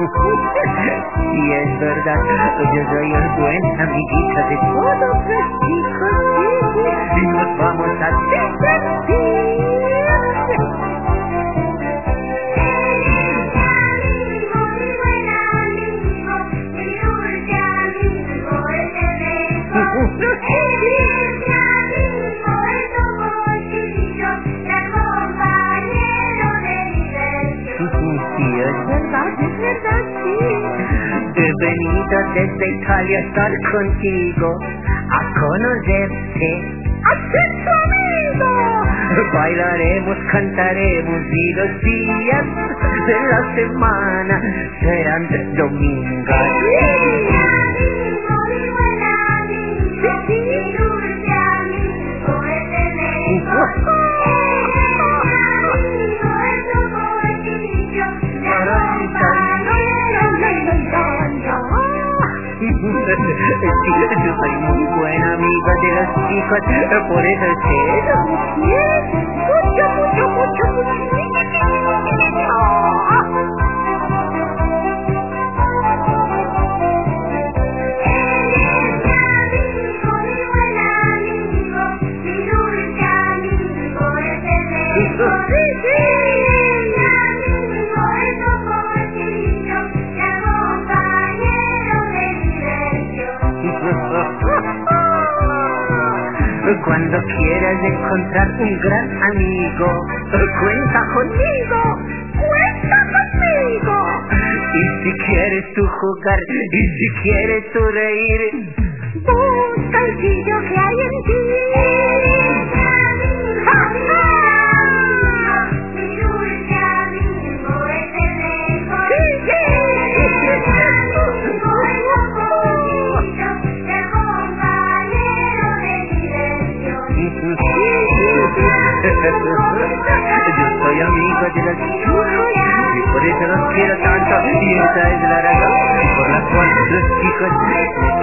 Y es verdad, yo soy el buen amiguita de todos los chicos, y nos vamos a divertir. Sí, es verdad, sí. He venido desde Italia a estar contigo, a conocerte, a ser tu amigo. Bailaremos, cantaremos y los días de la semana serán domingos. Yo soy muy buen amigo de los chicos, por eso te mucho. Cuando quieras encontrar un gran amigo, cuenta conmigo. Y si quieres tú jugar, y si quieres tú reír, busca el brillo que hay en ti. Yo soy amigo de los chicos y por eso los quiero tanto, y esa es la razón por la cual los chicos